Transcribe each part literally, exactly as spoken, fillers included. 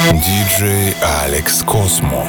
диджей Алекс Космо.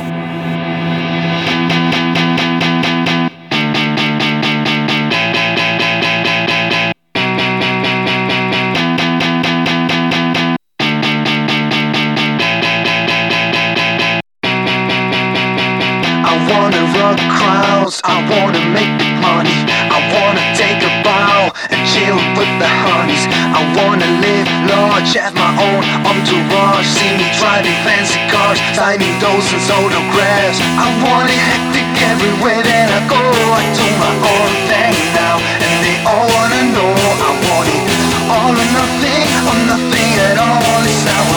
I wanna make big money. I wanna take a bow and chill with the honeys. I wanna live large, have my own entourage. See me driving fancy cars, signing dozens autographs. I want it hectic everywhere that I go. I do my own thing now, and they all wanna know. I want it all or nothing, or nothing at all. It's how